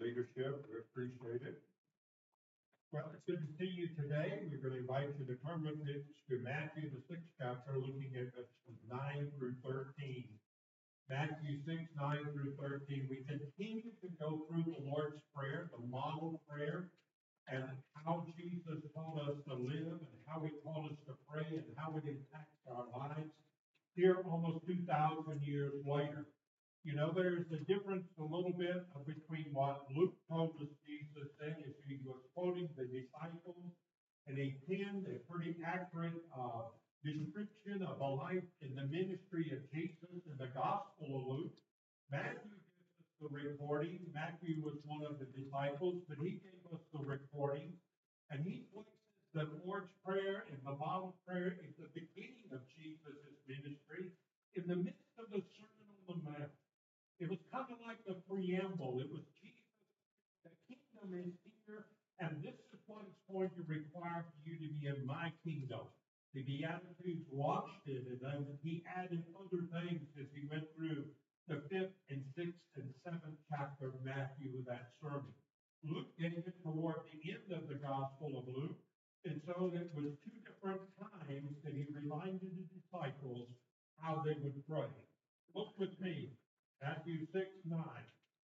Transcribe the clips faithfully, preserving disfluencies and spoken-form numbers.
leadership. We appreciate it. Well, it's good to see you today. We're going to invite you to turn with us to Matthew, the sixth chapter, looking at verses nine through thirteen. Matthew six, nine through thirteen. We continue to go through the Lord's Prayer, the model prayer, and how Jesus taught us to live and how he taught us to pray and how it impacts our lives here almost two thousand years later. You know, there's a difference a little bit between what Luke told us Jesus said as he was quoting the disciples, and he penned a pretty accurate uh, description of the life in the ministry of Jesus in the Gospel of Luke. Matthew gives us the recording. Matthew was one of the disciples, but he gave us the recording, and he places the Lord's Prayer and the model prayer at the beginning of Jesus' ministry, in the midst of the Sermon on the Mount. It was kind of like the preamble. It was Jesus, the kingdom is here, and this is what it's going to require for you to be in my kingdom. The Beatitudes watched it, and then he added other things as he went through the fifth and sixth and seventh chapter of Matthew with that sermon. Luke gave it toward the end of the Gospel of Luke, and so it was two different times that he reminded the disciples how they would pray. Look with me. Matthew six, nine.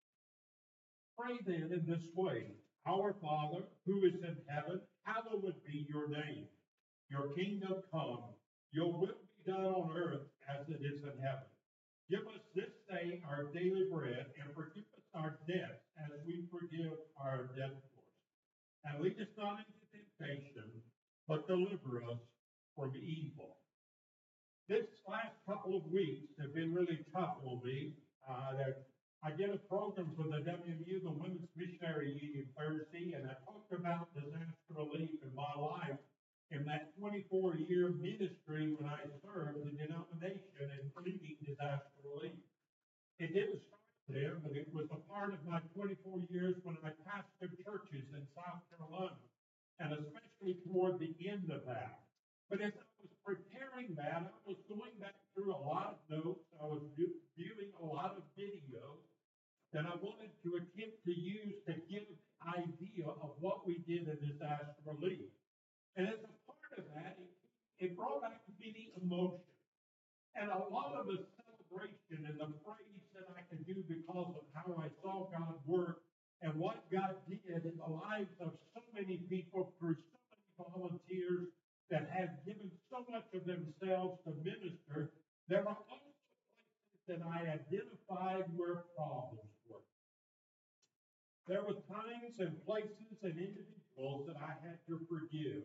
Pray then in this way, Our Father, who is in heaven, hallowed be your name. Your kingdom come, your will be done on earth as it is in heaven. Give us this day our daily bread, and forgive us our debts as we forgive our debtors. And lead us not into temptation, but deliver us from evil. This last couple of weeks have been really tough on me. Uh, that I did a program for the W M U, the Women's Missionary Union, Thursday, and I talked about disaster relief in my life in that twenty-four year ministry when I served the denomination in leading disaster relief. It didn't start there, but it was a part of my twenty-four years when I pastored churches in South Carolina, and especially toward the end of that. But as I was preparing that, I was going back through a lot of notes. I was viewing a lot of videos that I wanted to attempt to use to give an idea of what we did in disaster relief. And as a part of that, it, it brought back many emotions and a lot of the celebration and the praise that I could do because of how I saw God work and what God did in the lives of so many people through so many volunteers that have given so much of themselves to minister. There are also places that I identified where problems were. There were times and places and individuals that I had to forgive.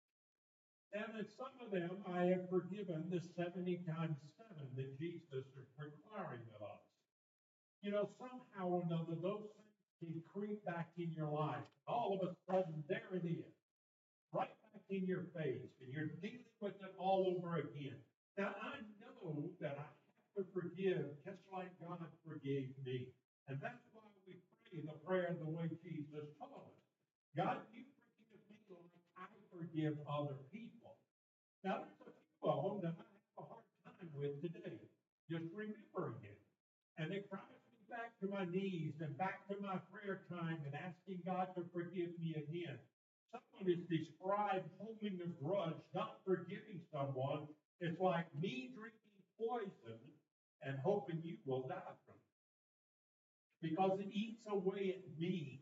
And in some of them, I have forgiven the seventy times seven that Jesus is requiring of us. You know, somehow or another, those things can creep back in your life. All of a sudden, there it is. Right back in your face, and you're dealing with it all over again. Now, I know that I have to forgive just like God forgave me. And that's why we pray the prayer the way Jesus taught us. God, you forgive me like I forgive other people. Now, there's a few of them that I have a hard time with today, just remembering it. And it drives me back to my knees and back to my prayer time and asking God to forgive me again. Someone is described holding a grudge, not forgiving someone. It's like me drinking poison and hoping you will die from it. Because it eats away at me.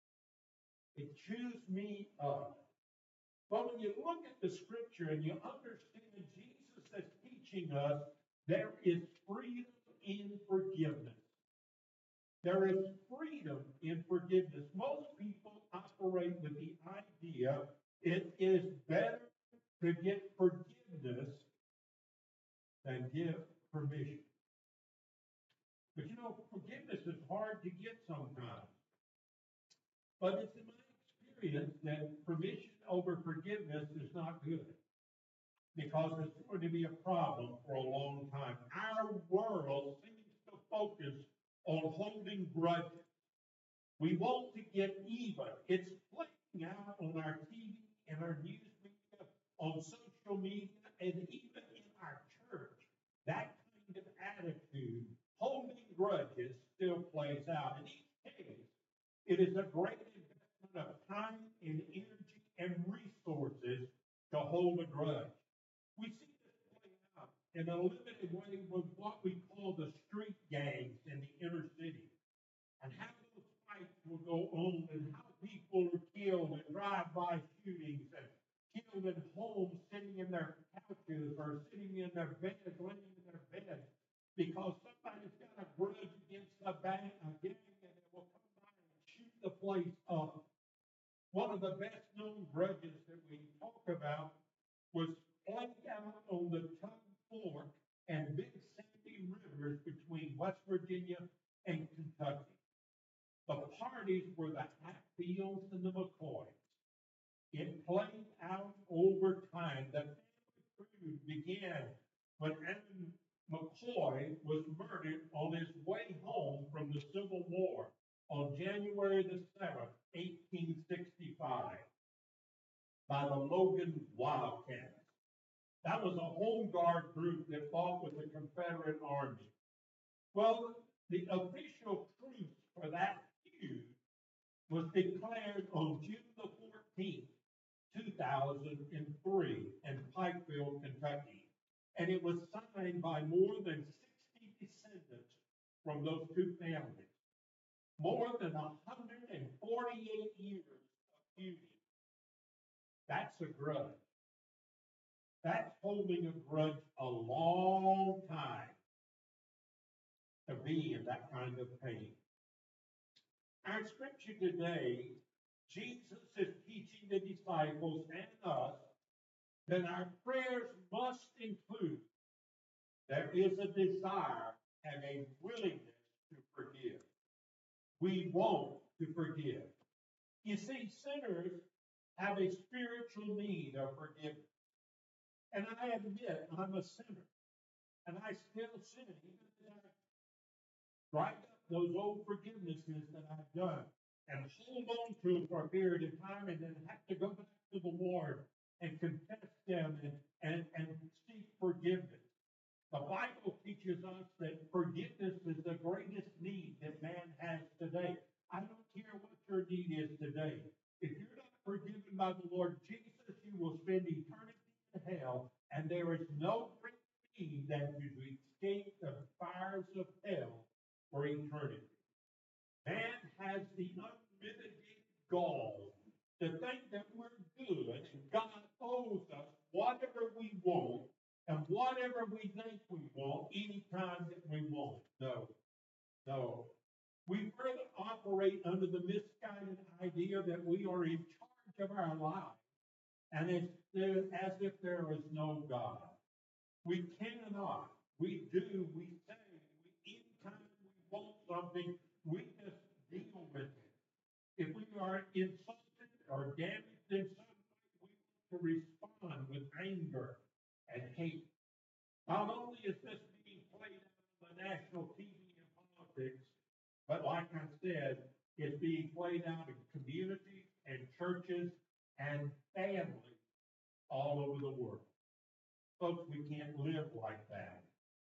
It chews me up. But when you look at the scripture and you understand Jesus is teaching us, there is freedom in forgiveness. There is freedom in forgiveness. Most people operate with the idea it is better to get forgiveness than give permission. But you know, forgiveness is hard to get sometimes. But it's in my experience that permission over forgiveness is not good, because it's going to be a problem for a long time. Our world seems to focus on holding grudges. We want to get even. It's playing out on our T V and our news media, on social media, and even in our church. That kind of attitude, holding grudges, still plays out. In each case, It is a great investment of time and energy and resources to hold a grudge. We see this play out in a limited way with what we call the street gangs in the inner city, and how those fights will go on, and how people are killed in drive-by shootings, and killed in homes sitting in their couches or sitting in their beds, laying in their beds, because somebody's got a grudge against a bang, a gang, and they will come by and shoot the place up. One of the best known grudges that we talk about was played out on the Tug Fork and Big Sandy Rivers between West Virginia and Kentucky. The parties were the Hatfields and the McCoys. It played out over time. The family feud began when Aaron McCoy was murdered on his way home from the Civil War on January the seventh, eighteen sixty-five, by the Logan Wildcats. That was a home guard group that fought with the Confederate Army. Well, the official truce for that feud was declared on June the fourteenth, two thousand three, in Pikeville, Kentucky. And it was signed by more than sixty descendants from those two families. More than one hundred forty-eight years of feuding. That's a grudge. That's holding a grudge a long time to be in that kind of pain. Our scripture today, Jesus is teaching the disciples and us that our prayers must include there is a desire and a willingness to forgive. We want to forgive. You see, sinners have a spiritual need of forgiveness. And I admit I'm a sinner. And I still sin, even as I write up those old forgivenesses that I've done and hold on to them for a period of time and then have to go back to the Lord and confess them and, and, and seek forgiveness. The Bible teaches us that forgiveness is the greatest need that man has today. I don't care what your need is today. If you're not forgiven by the Lord Jesus, you will spend eternity in hell, and there is no great need than to escape the fires of hell for eternity. Man has the unmitigated gall to think that we're good and God owes us whatever we want and whatever we think we want anytime that we want. No, no. We further operate under the misguided idea that we are in charge of our lives, and it's as if there is no God. We cannot. We do. We say. We, anytime we want something, we just deal with it. If we are insulted or damaged in some way, we want to respond with anger and hate. Not only is this being played out on the national T V and politics, but like I said, it's being played out in communities and churches and families all over the world. Folks, we can't live like that.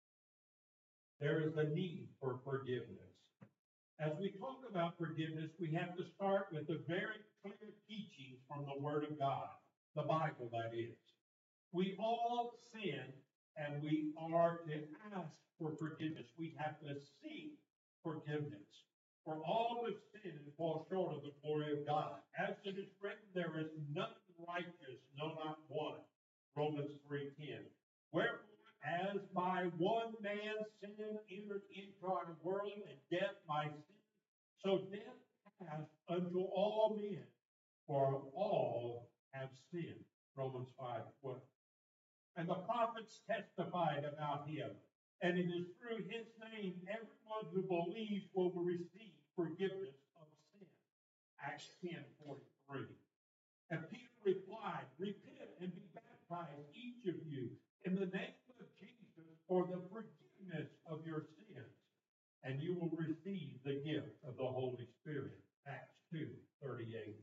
There is a need for forgiveness. As we talk about forgiveness, we have to start with the very clear teachings from the Word of God, the Bible, that is. We all sin, and we are to ask for forgiveness. We have to seek forgiveness. For all have sinned and fall short of the glory of God. As it is written, there is none righteous, no, not one. Romans three ten. Wherefore, as by one man sin entered into our world, and death by sin, so death passed unto all men, for all have sinned. Romans five twelve. And the prophets testified about him. And it is through his name everyone who believes will receive forgiveness of sin. Acts ten forty-three. And Peter replied, repent and be baptized, each of you, in the name of Jesus for the forgiveness of your sins, and you will receive the gift of the Holy Spirit. Acts two thirty-eight.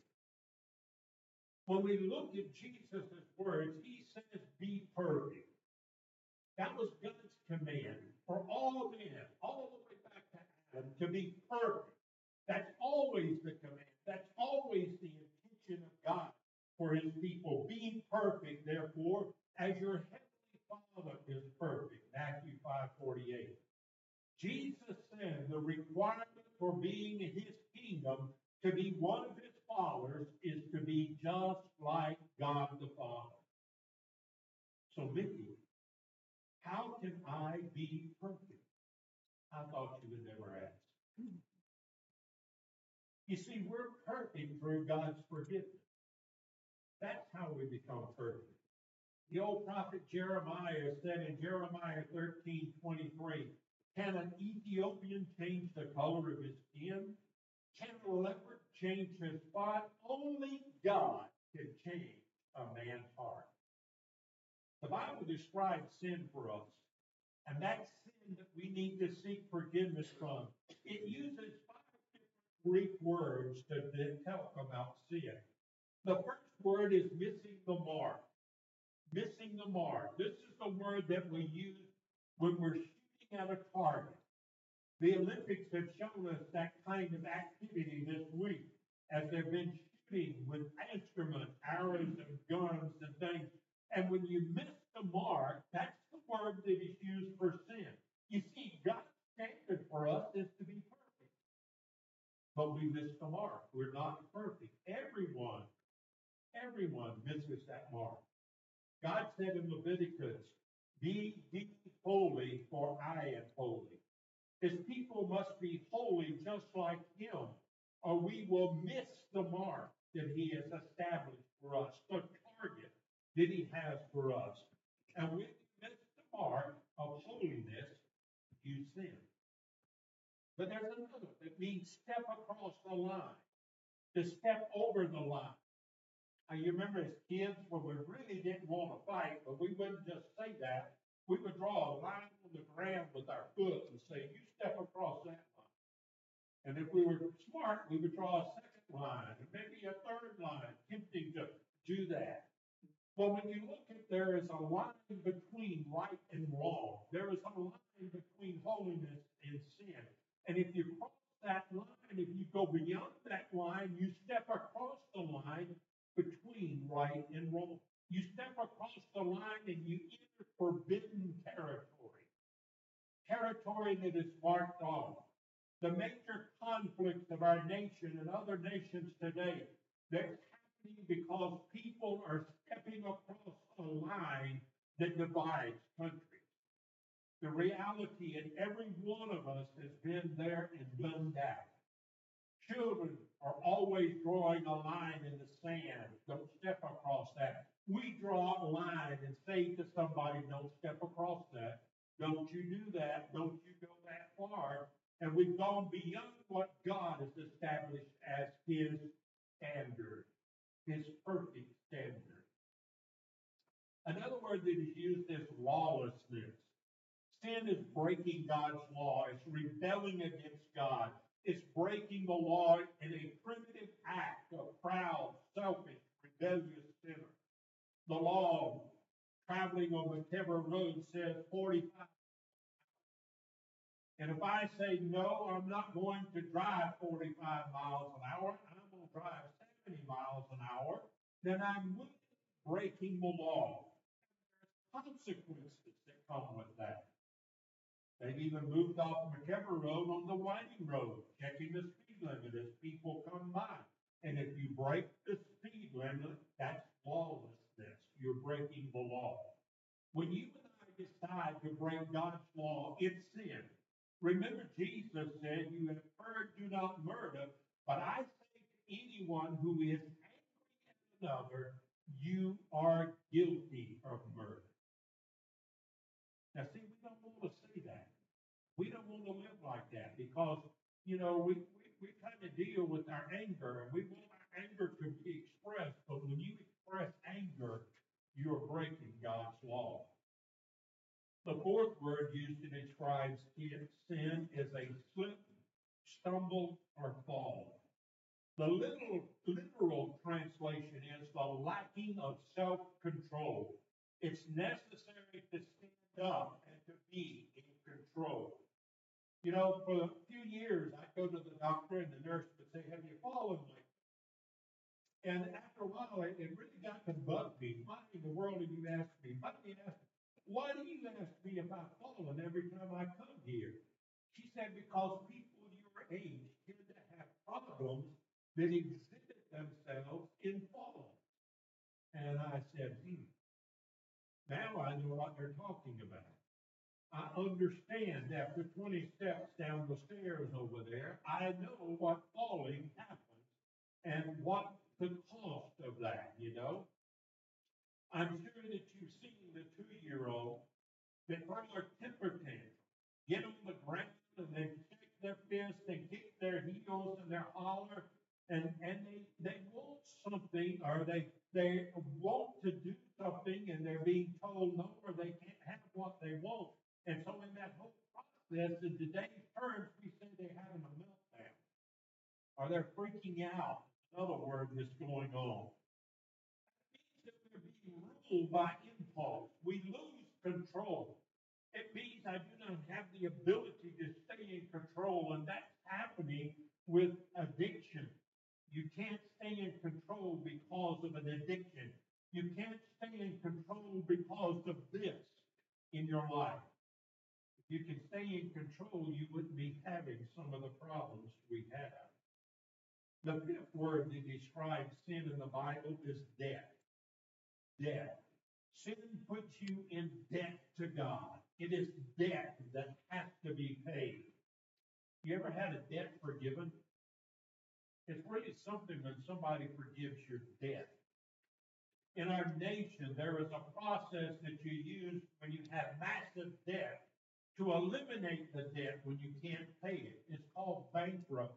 When we look at Jesus' words, he says, be perfect. That was God's command for all men, all the way back to Adam, to be perfect. That's always the command. That's always the intention of God for his people. Be perfect, therefore, as your heavenly Father is perfect. Matthew five forty-eight. Jesus said the requirement for being in his kingdom, to be one of his followers, is to be just like God the Father. So, Mickey, how can I be perfect? I thought you would never ask. You see, we're perfect through God's forgiveness. That's how we become perfect. The old prophet Jeremiah said in Jeremiah thirteen twenty-three, can an Ethiopian change the color of his skin? Can a leopard change his spot? Only God can change a man's heart. The Bible describes sin for us, and that sin that we need to seek forgiveness from. It uses five different Greek words to, to tell about sin. The first word is missing the mark. Missing the mark. This is the word that we use when we're shooting at a target. The Olympics have shown us that kind of activity this week, as they've been shooting with instruments, arrows and guns and things. And when you miss the mark, that's the word that is used for sin. You see, God's standard for us is to be perfect. But we miss the mark. We're not perfect. Everyone, everyone misses that mark. God said in Leviticus, be ye holy, for I am holy. His people must be holy just like him, or we will miss the mark that he has established for us, the target that he has for us. And when you miss the mark of holiness, you sin. But there's another that means step across the line, to step over the line. Now, you remember as kids when we really didn't want to fight, but we wouldn't just say that. We would draw a line on the ground with our foot and say, you step across that line. And if we were smart, we would draw a second line and maybe a third line, attempting to do that. Well, when you look at, there is a line between right and wrong. There is a line between holiness and sin. And if you cross that line, if you go beyond that line, you step across the line between right and wrong. You step across the line and you enter forbidden territory. Territory that is marked off. The major conflicts of our nation and other nations today, they're happening because people are stepping across a line that divides countries. The reality, and every one of us has been there and done that. Children are always drawing a line in the sand. Don't step across that. We draw a line and say to somebody, don't step across that. Don't you do that. Don't you go that far. And we've gone beyond what God has established as his standard, his perfect standard. Another word that is used is lawlessness. Sin is breaking God's law. It's rebelling against God. It's breaking the law in a primitive act of proud, selfish, rebellious sinner. The law, traveling on whichever road, says forty-five. And if I say, no, I'm not going to drive forty-five miles an hour, I'm going to drive seventy miles an hour, then I'm breaking the law. There's consequences that come with that. They've even moved off whichever road on the winding road, checking the speed limit as people come by. And if you break the speed limit, that's lawlessness. You're breaking the law. When you and I decide to break God's law, it's sin. Remember, Jesus said, you have heard, do not murder, but I say to anyone who is angry at another, you are guilty of murder. Now, see, we don't want to say that. We don't want to live like that because, you know, we, we, we kind of deal with our anger and we want our anger to be expressed. But when you express anger, you're breaking God's law. The fourth word used to describe sin is a slip, stumble, or fall. The literal, literal translation is the lacking of self-control. It's necessary to stand up and to be in control. You know, for a few years, I'd go to the doctor and the nurse would say, have you fallen lately? And after a while, it, it really got to bug me. Why in the world are you asking me? Why do you ask, why do you ask me if I've fallen every time I come here? She said, because people your age tend to have problems that exhibit themselves in falling. And I said, hmm, now I know what they're talking about. I understand after twenty steps down the stairs over there, I know what falling happens and what the cost of that, you know. I'm sure that you've seen the two-year-old that throw a temper tantrum, get on the ground and then shake their fist and kick their heels and their holler, and, and they, they want something, or they, they want to do something and they're being told no, or they can't have what they want. And so in that whole process, in today's terms, we say they're having a meltdown, or they're freaking out. Another word that's going on. It means that we're being ruled by impulse. We lose control. It means I do not have the ability to stay in control, and that's happening with addiction. You can't stay in control because of an addiction. You can't stay in control because of this in your life. If you can stay in control, you wouldn't be having some of the problems we have. The fifth word that describes sin in the Bible is debt. Debt. Sin puts you in debt to God. It is debt that has to be paid. You ever had a debt forgiven? It's really something when somebody forgives your debt. In our nation, there is a process that you use when you have massive debt to eliminate the debt when you can't pay it. It's called bankruptcy.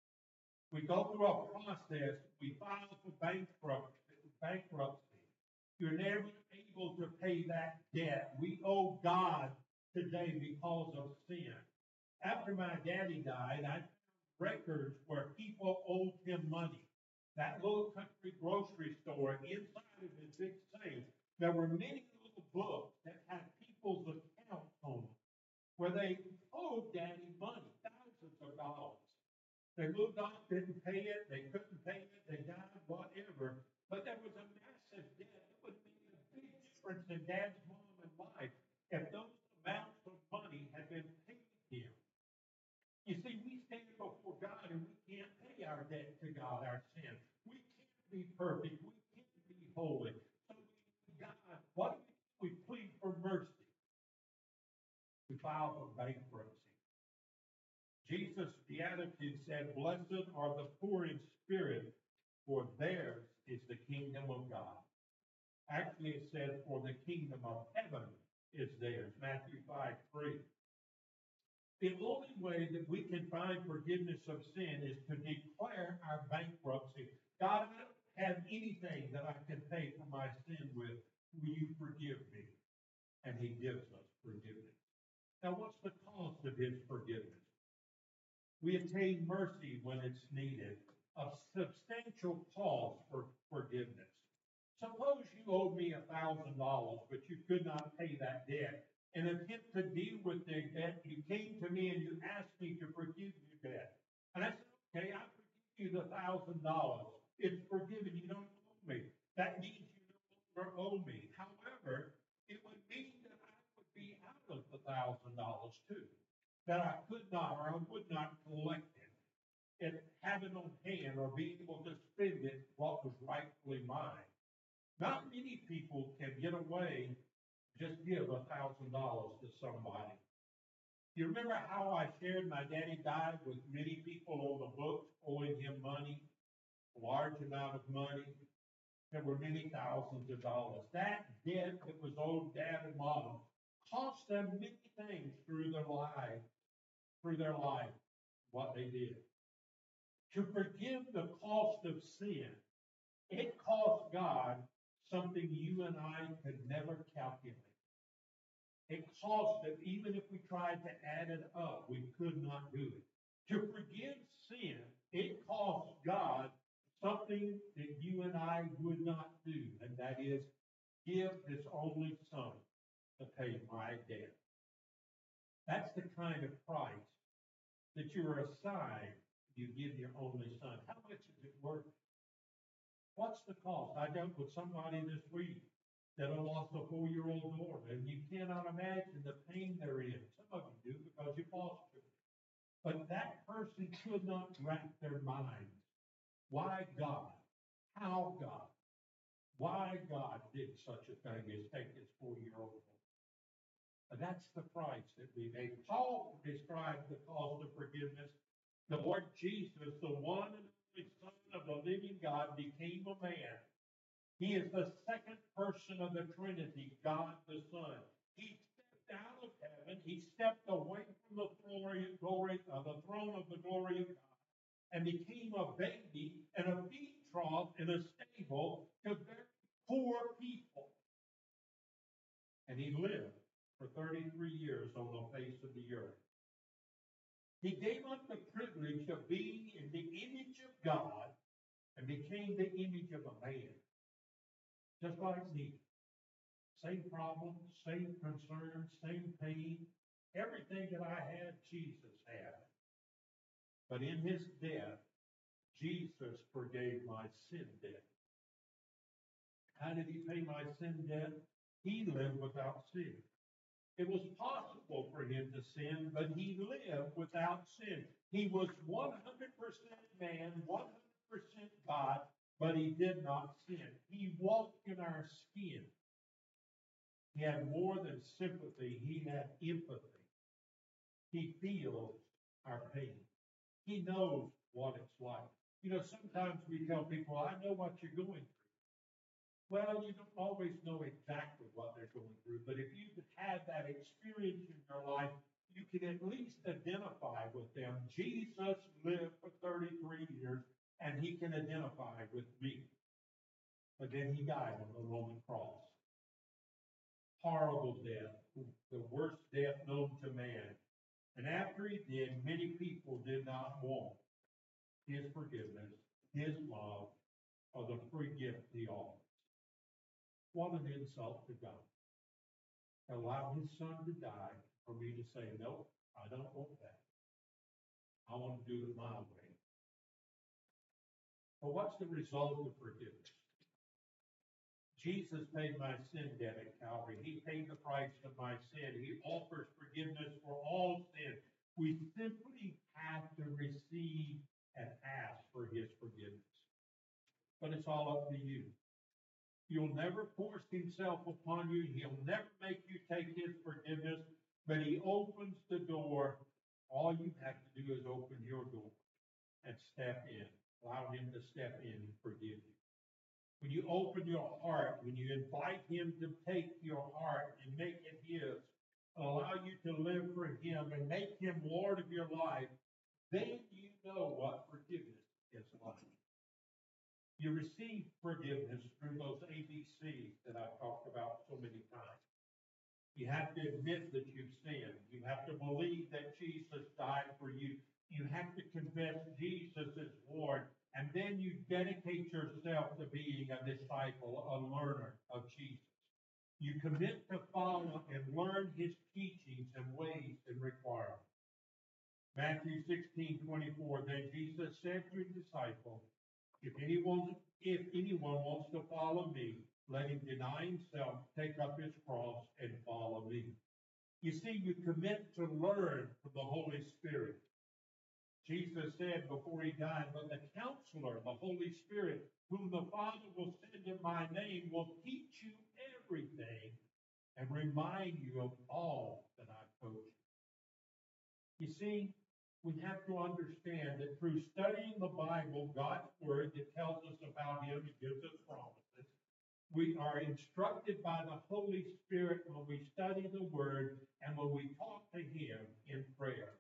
We go through a process, we file for bankruptcy. bankruptcy. You're never able to pay that debt. We owe God today because of sin. After my daddy died, I found records where people owed him money. That little country grocery store, inside of his big safe, there were many little books that had people's accounts on them, where they owed daddy money, thousands of dollars. They moved on, didn't pay it, they couldn't pay it, they died, whatever. But there was a massive debt. It would have made a big difference in Dad's mom and life if those amounts of money had been paid to him. You see, we stand before God and we can't pay our debt to God, our sin. We can't be perfect. We can't be holy. So we, God, what do we do? We plead for mercy. We file for bankruptcy. Jesus' beatitude said, blessed are the poor in spirit, for theirs is the kingdom of God. Actually, it said, for the kingdom of heaven is theirs. Matthew five three. The only way that we can find forgiveness of sin is to declare our bankruptcy. God, I don't have anything that I can pay for my sin with. Will you forgive me? And he gives us forgiveness. Now, what's the cost of his forgiveness? We attain mercy when it's needed, a substantial cost for forgiveness. Suppose you owed me a thousand dollars, but you could not pay that debt. In an attempt to deal with the debt, you came to me and you asked me to forgive your debt. And I said, okay, I forgive you the thousand dollars. It's forgiven. You don't owe me. That means you no longer owe me. However, it would mean that I would be out of the thousand dollars too. That I could not or I would not collect it and have it on hand or be able to spend it what was rightfully mine. Not many people can get away, just give a thousand dollars to somebody. You remember how I shared my daddy died with many people on the books owing him money, a large amount of money. There were many thousands of dollars. That debt that was owed dad and mom cost them many things through their lives. through their life, what they did. To forgive the cost of sin, it cost God something you and I could never calculate. It cost it, even if we tried to add it up, we could not do it. To forgive sin, it cost God something that you and I would not do, and that is give his only son to pay my debt. That's the kind of price that you are assigned, you give your only son. How much is it worth? What's the cost? I dealt with somebody this week that lost a four-year-old daughter, and you cannot imagine the pain they're in. Some of you do because you lost her. But that person could not wrap their minds. Why God? How God? Why God did such a thing as take his four-year-old daughter? And that's the price that we made. Paul described the cost of forgiveness. The Lord Jesus, the one and only Son of the living God, became a man. He is the second person of the Trinity, God the Son. He stepped out of heaven. He stepped away from the glory, glory uh, the throne of the glory of God, and became a baby in a feed trough in a stable to very poor people. And he lived for thirty-three years on the face of the earth. He gave up the privilege of being in the image of God and became the image of a man. Just like me. Same problems, same concerns, same pain. Everything that I had, Jesus had. But in his death, Jesus forgave my sin debt. How did he pay my sin debt? He lived without sin. It was possible for him to sin, but he lived without sin. He was one hundred percent man, one hundred percent God, but he did not sin. He walked in our skin. He had more than sympathy. He had empathy. He feels our pain. He knows what it's like. You know, sometimes we tell people, I know what you're going through. Well, you don't always know exactly what they're going through, but if you've had that experience in your life, you can at least identify with them. Jesus lived for thirty-three years, and he can identify with me. But then he died on the Roman cross. Horrible death, the worst death known to man. And after he did, many people did not want his forgiveness, his love, or the free gift he offers. What an insult to God. Allow his son to die for me to say, no, I don't want that. I want to do it my way. But what's the result of forgiveness? Jesus paid my sin debt at Calvary. He paid the price of my sin. He offers forgiveness for all sin. We simply have to receive and ask for his forgiveness. But it's all up to you. He'll never force himself upon you. He'll never make you take his forgiveness, but he opens the door. All you have to do is open your door and step in. Allow him to step in and forgive you. When you open your heart, when you invite him to take your heart and make it his, allow you to live for him and make him Lord of your life, then you know what forgiveness is like. You receive forgiveness through those A B Cs that I've talked about so many times. You have to admit that you've sinned. You have to believe that Jesus died for you. You have to confess Jesus as Lord. And then you dedicate yourself to being a disciple, a learner of Jesus. You commit to follow and learn his teachings and ways and requirements. Matthew sixteen twenty-four, then Jesus said to his disciples, If anyone, if anyone wants to follow me, let him deny himself, take up his cross, and follow me. You see, you commit to learn from the Holy Spirit. Jesus said before he died, but the counselor, the Holy Spirit, whom the Father will send in my name, will teach you everything and remind you of all that I've told you. You see, we have to understand that through studying the Bible, God's Word that tells us about him and gives us promises, we are instructed by the Holy Spirit when we study the Word and when we talk to him in prayer.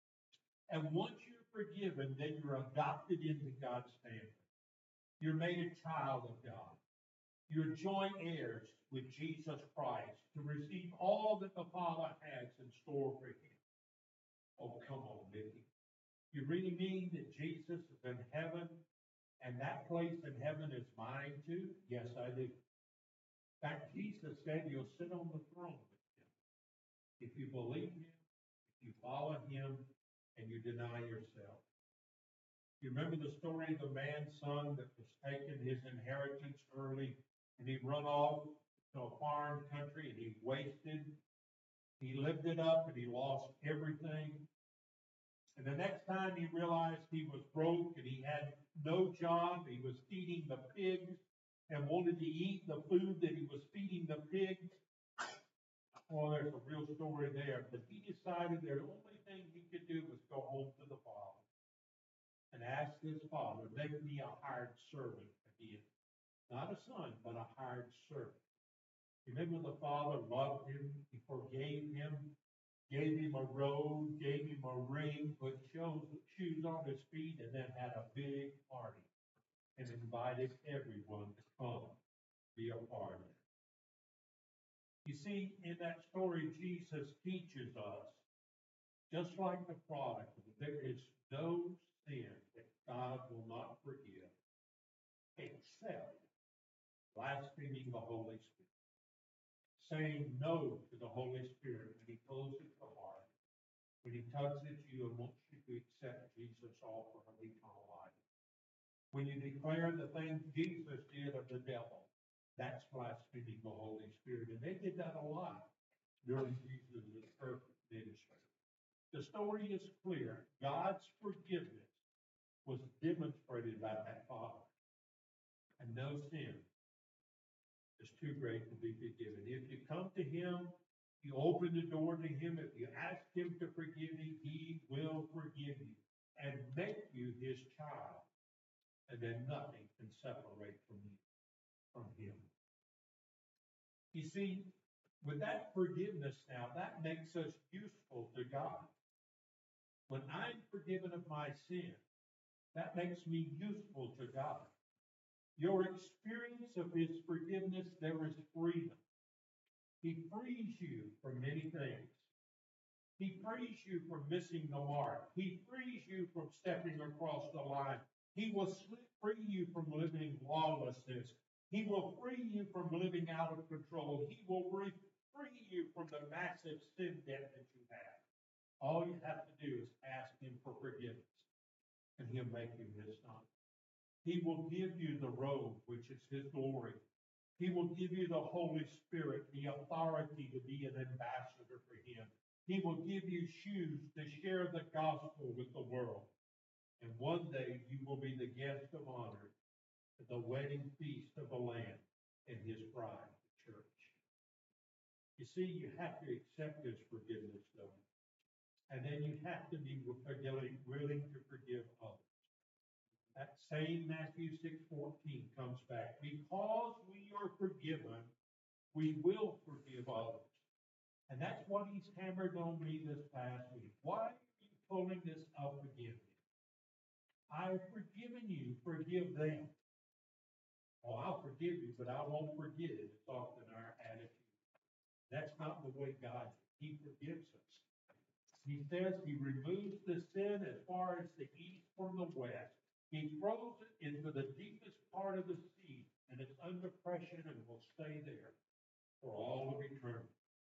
And once you're forgiven, then you're adopted into God's family. You're made a child of God. You're joint heirs with Jesus Christ to receive all that the Father has in store for him. Oh, come on, Mickey. You really mean that Jesus is in heaven and that place in heaven is mine too? Yes, I do. In fact, Jesus said you'll sit on the throne with him. If you believe him, if you follow him, and you deny yourself. You remember the story of the man's son that was taking his inheritance early, and he run off to a foreign country, and he wasted. He lived it up, and he lost everything. And the next time he realized he was broke, and he had no job, he was feeding the pigs, and wanted to eat the food that he was feeding the pigs. Well, there's a real story there. But he decided the only thing he could do was go home to the father and ask his father, make me a hired servant again. Not a son, but a hired servant. Remember, the father loved him. He forgave him, gave him a robe, gave him a ring, put shoes, shoes on his feet, and then had a big party and invited everyone to come be a part of it. You see, in that story, Jesus teaches us, just like the prodigal, there is no sin that God will not forgive except blaspheming the Holy Spirit, saying no to the Holy Spirit when he pulls at the heart, when he tugs at you and wants you to accept Jesus' offer of eternal life. When you declare the things Jesus did of the devil, that's blaspheming the Holy Spirit. And they did that a lot during Jesus' earthly ministry. The story is clear. God's forgiveness was demonstrated by that Father. And no sin is too great to be forgiven. If you come to him, you open the door to him. If you ask him to forgive you, he will forgive you and make you his child. And then nothing can separate from you, from him. You see, with that forgiveness now, that makes us useful to God. When I'm forgiven of my sin, that makes me useful to God. Your experience of his forgiveness, there is freedom. He frees you from many things. He frees you from missing the mark. He frees you from stepping across the line. He will free you from living lawlessness. He will free you from living out of control. He will free you from the massive sin debt that you have. All you have to do is ask him for forgiveness, and he'll make you his son. He will give you the robe, which is his glory. He will give you the Holy Spirit, the authority to be an ambassador for him. He will give you shoes to share the gospel with the world. And one day you will be the guest of honor at the wedding feast of the Lamb and his bride, the church. You see, you have to accept his forgiveness, though. And then you have to be willing to forgive others. That same Matthew six fourteen comes back. Because we are forgiven, we will forgive others. And that's what he's hammered on me this past week. Why are you pulling this up again? I've forgiven you, forgive them. Oh, I'll forgive you, but I won't forget it. It's often our attitude. That's not the way God is. He forgives us. He says he removes the sin as far as the east from the west. He throws it into the deepest part of the sea, and it's under pressure and will stay there for all of eternity.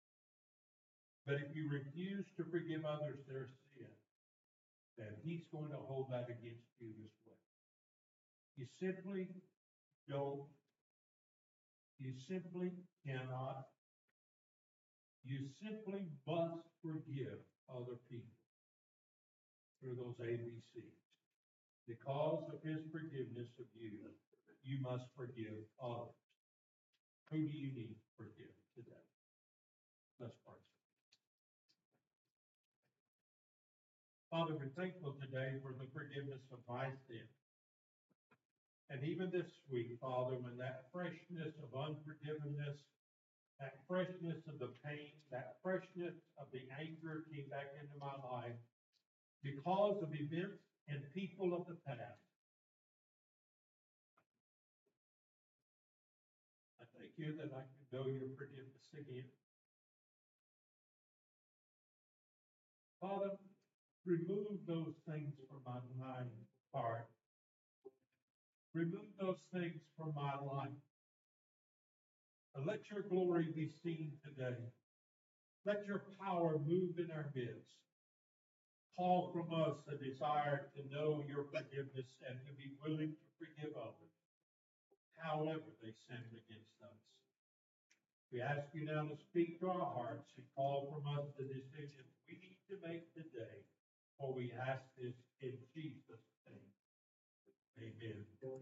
But if you refuse to forgive others their sin, then he's going to hold that against you as well. You simply don't, you simply cannot, you simply must forgive other people through those A B Cs. Because of his forgiveness of you, you must forgive others. Who do you need to forgive today? Let's pray. Father, we're thankful today for the forgiveness of my sin. And even this week, Father, when that freshness of unforgiveness, that freshness of the pain, that freshness of the anger came back into my life because of events and people of the past, I thank you that I can know your forgiveness again. Father, remove those things from my mind, heart. Remove those things from my life. And let your glory be seen today. Let your power move in our midst. call from us a desire to know your forgiveness and to be willing to forgive others, however they sin against us. We ask you now to speak to our hearts and call from us the decisions we need to make today, for we ask this in Jesus' name. Amen.